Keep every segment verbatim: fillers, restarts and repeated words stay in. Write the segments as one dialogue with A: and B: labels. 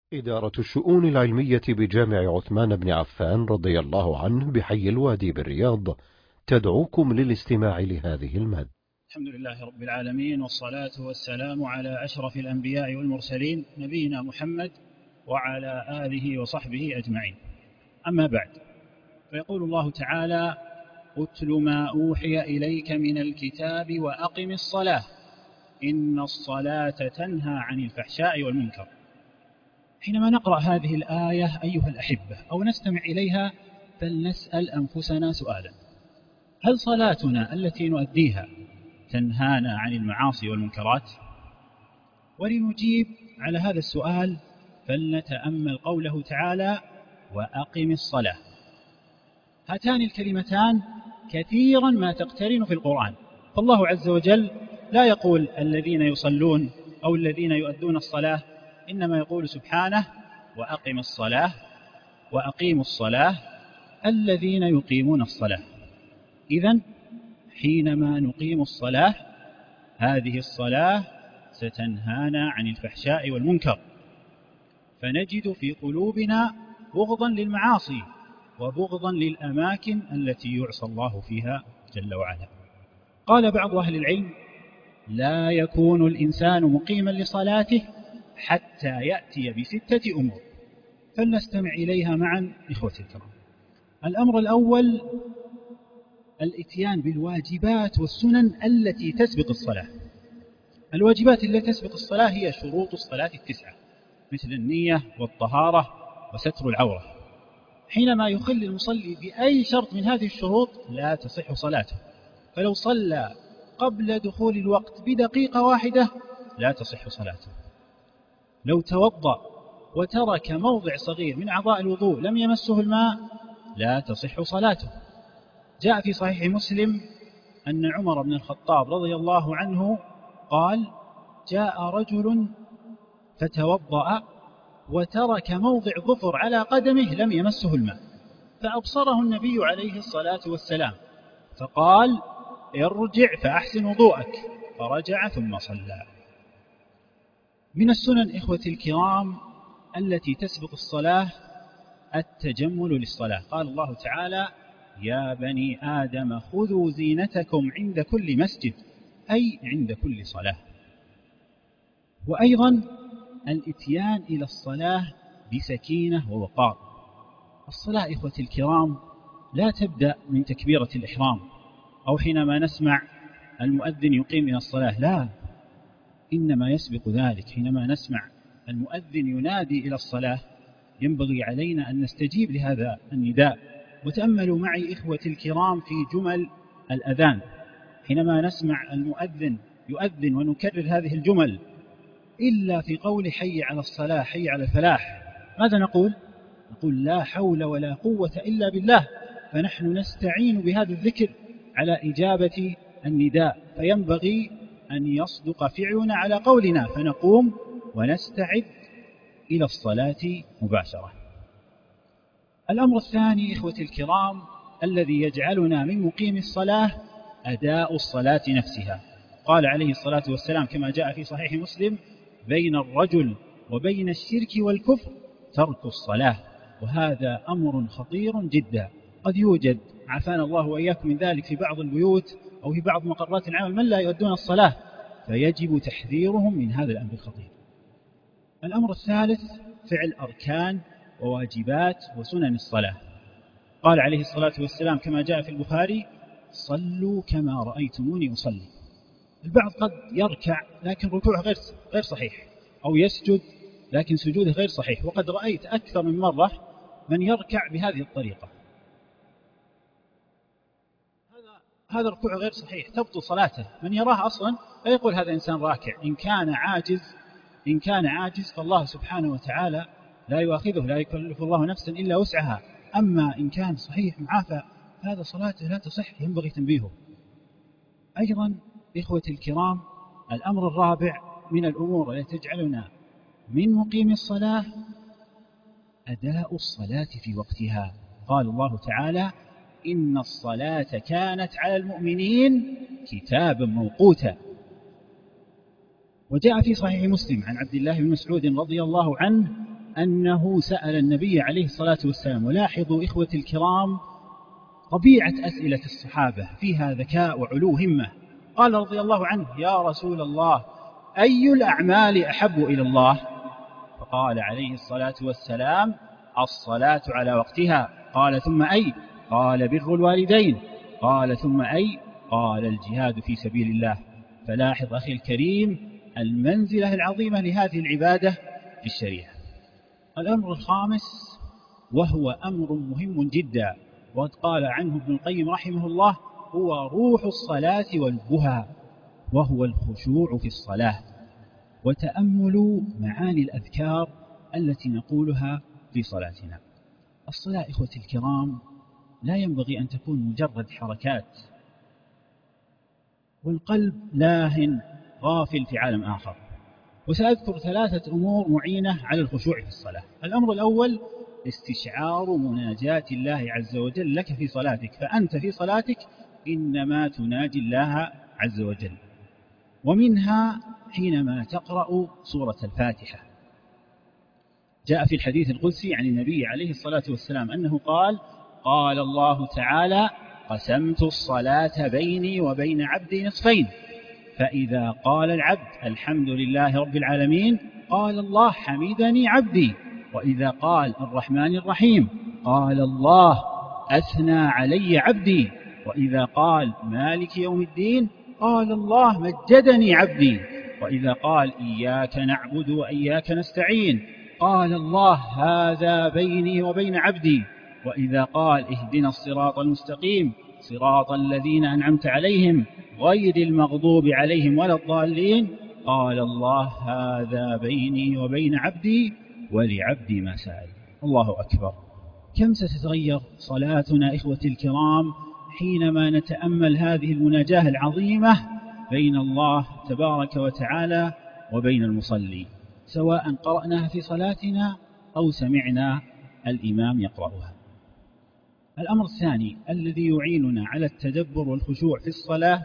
A: إدارة الشؤون العلمية بجامع عثمان بن عفان رضي الله عنه بحي الوادي بالرياض تدعوكم للاستماع لهذه المادة.
B: الحمد لله رب العالمين، والصلاة والسلام على أشرف الأنبياء والمرسلين نبينا محمد وعلى آله وصحبه أجمعين. أما بعد، فيقول الله تعالى: أتل ما أوحي إليك من الكتاب وأقم الصلاة إن الصلاة تنهى عن الفحشاء والمنكر. حينما نقرأ هذه الآية أيها الأحبة أو نستمع إليها فلنسأل أنفسنا سؤالا: هل صلاتنا التي نؤديها تنهانا عن المعاصي والمنكرات؟ ولنجيب على هذا السؤال فلنتأمل قوله تعالى: وأقم الصلاة. هاتان الكلمتان كثيرا ما تقترن في القرآن، فالله عز وجل لا يقول الذين يصلون أو الذين يؤدون الصلاة، إنما يقول سبحانه: وأقم الصلاة وأقيموا الصلاة الذين يقيمون الصلاة. إذن حينما نقيم الصلاة هذه الصلاة ستنهانا عن الفحشاء والمنكر، فنجد في قلوبنا بغضا للمعاصي وبغضا للأماكن التي يعصى الله فيها جل وعلا. قال بعض أهل العلم: لا يكون الإنسان مقيما لصلاته حتى يأتي بستة أمور، فلنستمع إليها معا إخوتي الكرام. الأمر الأول: الإتيان بالواجبات والسنن التي تسبق الصلاة. الواجبات التي تسبق الصلاة هي شروط الصلاة التسعة، مثل النية والطهارة وستر العورة. حينما يخل المصلي بأي شرط من هذه الشروط لا تصح صلاته، فلو صلى قبل دخول الوقت بدقيقة واحدة لا تصح صلاته. لو توضأ وترك موضع صغير من أعضاء الوضوء لم يمسه الماء لا تصح صلاته. جاء في صحيح مسلم أن عمر بن الخطاب رضي الله عنه قال: جاء رجل فتوضأ وترك موضع ظفر على قدمه لم يمسه الماء، فأبصره النبي عليه الصلاة والسلام فقال: ارجع فأحسن وضوءك، فرجع ثم صلى. من السنن إخوتي الكرام التي تسبق الصلاة التجمل للصلاة. قال الله تعالى: يا بني آدم خذوا زينتكم عند كل مسجد، أي عند كل صلاة. وأيضا الإتيان إلى الصلاة بسكينة ووقار. الصلاة إخوتي الكرام لا تبدأ من تكبيرة الإحرام أو حينما نسمع المؤذن يقيم إلى الصلاة، لا، إنما يسبق ذلك. حينما نسمع المؤذن ينادي إلى الصلاة ينبغي علينا أن نستجيب لهذا النداء. وتأملوا معي إخوتي الكرام في جمل الأذان، حينما نسمع المؤذن يؤذن ونكرر هذه الجمل إلا في قول حي على الصلاة حي على الفلاح ماذا نقول؟ نقول: لا حول ولا قوة إلا بالله. فنحن نستعين بهذا الذكر على إجابة النداء، فينبغي أن يصدق فعلنا على قولنا، فنقوم ونستعد إلى الصلاة مباشرة. الأمر الثاني إخوتي الكرام الذي يجعلنا من مقيم الصلاة أداء الصلاة نفسها. قال عليه الصلاة والسلام كما جاء في صحيح مسلم: بين الرجل وبين الشرك والكفر ترك الصلاة. وهذا أمر خطير جدا، قد يوجد عافانا الله وإياكم من ذلك في بعض البيوت أو في بعض مقرات العمل من لا يؤدون الصلاة، فيجب تحذيرهم من هذا الأمر الخطير. الأمر الثالث: فعل أركان وواجبات وسنن الصلاة. قال عليه الصلاة والسلام كما جاء في البخاري: صلوا كما رأيتموني أصلي. البعض قد يركع لكن ركوعه غير غير صحيح، أو يسجد لكن سجوده غير صحيح، وقد رأيت أكثر من مرة من يركع بهذه الطريقة. هذا هذا الركوع غير صحيح، تبطل صلاته. من يراه أصلا لا يقول هذا إنسان راكع. إن كان عاجز إن كان عاجز فالله سبحانه وتعالى لا يؤاخذه، لا يكلف الله نفسا إلا وسعها. أما إن كان صحيح معافى هذا صلاته لا تصح، ينبغي تنبيهه. أيضا إخوتي الكرام الأمر الرابع من الأمور التي تجعلنا من مقيم الصلاة أداء الصلاة في وقتها. قال الله تعالى: إن الصلاة كانت على المؤمنين كتابا موقوتا. وجاء في صحيح مسلم عن عبد الله بن مسعود رضي الله عنه أنه سأل النبي عليه الصلاة والسلام. ولاحظوا إخوة الكرام طبيعة أسئلة الصحابة فيها ذكاء وعلو همة. قال رضي الله عنه: يا رسول الله، أي الأعمال أحب إلى الله؟ فقال عليه الصلاة والسلام: الصلاة على وقتها. قال: ثم أي؟ قال: بر الوالدين. قال: ثم أي؟ قال: الجهاد في سبيل الله. فلاحظ أخي الكريم المنزلة العظيمة لهذه العبادة في الشريعة. الأمر الخامس وهو أمر مهم جدا، وقد قال عنه ابن القيم رحمه الله: هو روح الصلاة والبهى، وهو الخشوع في الصلاة وتأمل معاني الأذكار التي نقولها في صلاتنا. الصلاة إخوة الكرام لا ينبغي أن تكون مجرد حركات والقلب لاهٍ غافل في عالم آخر. وسأذكر ثلاثة أمور معينة على الخشوع في الصلاة. الأمر الأول استشعار مناجاة الله عز وجل لك في صلاتك، فأنت في صلاتك إنما تناجي الله عز وجل، ومنها حينما تقرأ سورة الفاتحة. جاء في الحديث القدسي عن النبي عليه الصلاة والسلام أنه قال: قال الله تعالى: قسمت الصلاة بيني وبين عبدي نصفين، فإذا قال العبد الحمد لله رب العالمين قال الله حمدني عبدي، وإذا قال الرحمن الرحيم قال الله أثنى علي عبدي، وإذا قال مالك يوم الدين قال الله مجدني عبدي، وإذا قال إياك نعبد وإياك نستعين قال الله هذا بيني وبين عبدي، وإذا قال اهدنا الصراط المستقيم صراط الذين أنعمت عليهم غير المغضوب عليهم ولا الضالين قال الله هذا بيني وبين عبدي ولعبدي ما سأل. الله أكبر. كم ستتغير صلاتنا إخوة الكرام حينما نتأمل هذه المناجاة العظيمة بين الله تبارك وتعالى وبين المصلي، سواء قرأناها في صلاتنا أو سمعنا الإمام يقرأها. الأمر الثاني الذي يعيننا على التدبر والخشوع في الصلاة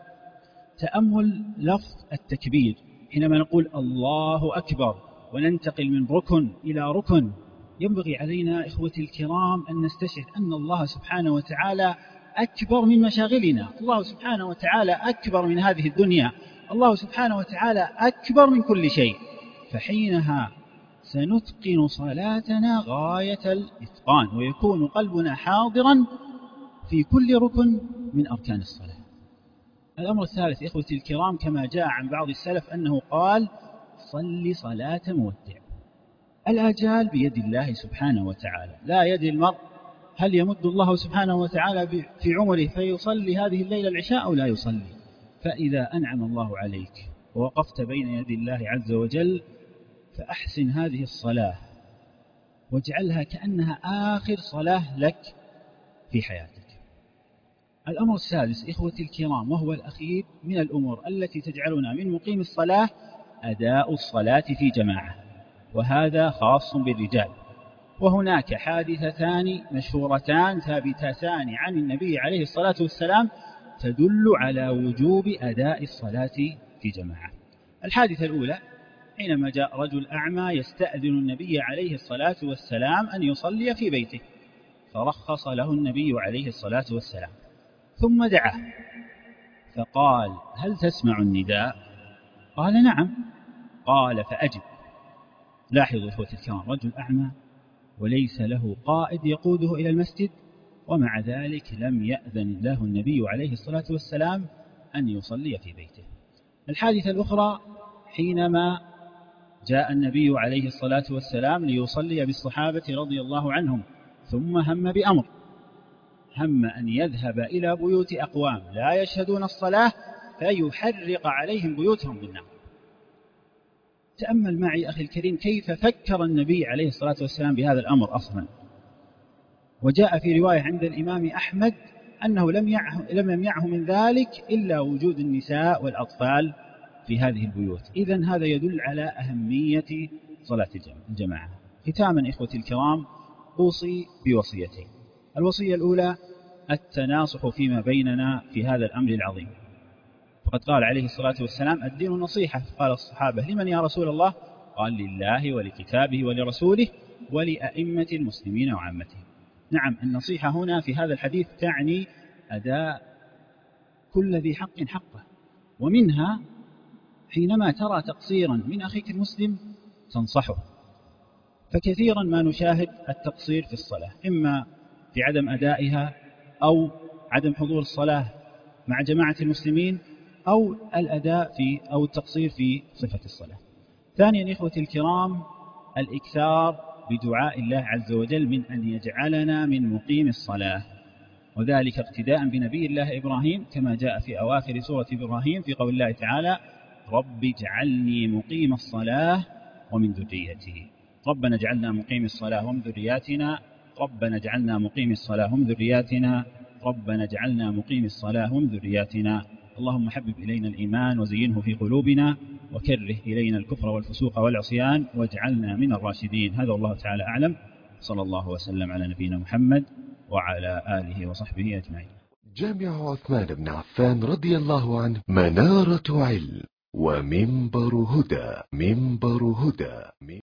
B: تأمل لفظ التكبير. حينما نقول الله أكبر وننتقل من ركن إلى ركن، ينبغي علينا إخوة الكرام أن نستشعر أن الله سبحانه وتعالى أكبر من مشاغلنا، الله سبحانه وتعالى أكبر من هذه الدنيا، الله سبحانه وتعالى أكبر من كل شيء. فحينها سنتقن صلاتنا غاية الإتقان، ويكون قلبنا حاضرا في كل ركن من أركان الصلاة. الأمر الثالث إخوة الكرام كما جاء عن بعض السلف أنه قال: صل صلاة مودع. الآجال بيد الله سبحانه وتعالى، لا يدري المرء هل يمد الله سبحانه وتعالى في عمره فيصلي هذه الليلة العشاء أو لا يصلي. فإذا أنعم الله عليك ووقفت بين يدي الله عز وجل فأحسن هذه الصلاة واجعلها كأنها آخر صلاة لك في حياتك. الأمر السادس إخوة الكرام وهو الأخير من الأمور التي تجعلنا من مقيم الصلاة أداء الصلاة في جماعة، وهذا خاص بالرجال. وهناك حادثتان مشهورتان ثابتتان عن النبي عليه الصلاة والسلام تدل على وجوب أداء الصلاة في جماعة. الحادثة الأولى حينما جاء رجل أعمى يستأذن النبي عليه الصلاة والسلام أن يصلي في بيته، فرخص له النبي عليه الصلاة والسلام، ثم دعاه فقال: هل تسمع النداء؟ قال: نعم. قال: فأجب. لاحظوا إخوة الكرام، رجل أعمى وليس له قائد يقوده إلى المسجد، ومع ذلك لم يأذن له النبي عليه الصلاة والسلام أن يصلي في بيته. الحادثة الأخرى حينما جاء النبي عليه الصلاة والسلام ليصلي بالصحابة رضي الله عنهم، ثم هم بأمر، هم أن يذهب إلى بيوت أقوام لا يشهدون الصلاة فيحرق عليهم بيوتهم بالنار. تأمل معي أخي الكريم كيف فكر النبي عليه الصلاة والسلام بهذا الأمر أصلا. وجاء في رواية عند الإمام أحمد أنه لم لم يمنعه من ذلك إلا وجود النساء والأطفال في هذه البيوت. إذن هذا يدل على أهمية صلاة الجماعة. ختاما إخوتي الكرام أوصي بوصيتين. الوصية الأولى التناصح فيما بيننا في هذا الأمر العظيم، فقد قال عليه الصلاة والسلام: الدين النصيحة. قال الصحابة: لمن يا رسول الله؟ قال لله ولكتابه ولرسوله ولأئمة المسلمين وعامتهم. نعم، النصيحة هنا في هذا الحديث تعني أداء كل ذي حق حقه، ومنها حينما ترى تقصيرا من أخيك المسلم تنصحه. فكثيرا ما نشاهد التقصير في الصلاة، إما في عدم أدائها أو عدم حضور الصلاة مع جماعة المسلمين أو الأداء في أو التقصير في صفة الصلاة. ثانيا إخوتي الكرام، الإكثار بدعاء الله عز وجل من أن يجعلنا من مقيم الصلاة، وذلك اقتداء بنبي الله إبراهيم كما جاء في أواخر سورة إبراهيم في قول الله تعالى: رب اجعلني مقيم الصلاة ومن ذريته. ربنا اجعلنا مقيم الصلاة ومن ذرياتنا، ربنا اجعلنا مقيم الصلاة ومن ذرياتنا، ربنا اجعلنا مقيم الصلاة ومن ذرياتنا. اللهم حبب إلينا الإيمان وزينه في قلوبنا، وكره إلينا الكفر والفسوق والعصيان، واجعلنا من الراشدين. هذا والله تعالى أعلم. صلى الله وسلم على نبينا محمد وعلى آله وصحبه أجمعين.
C: جامع عثمان بن عفان رضي الله عنه، منارة علم ومنبر هدى. منبر هدى.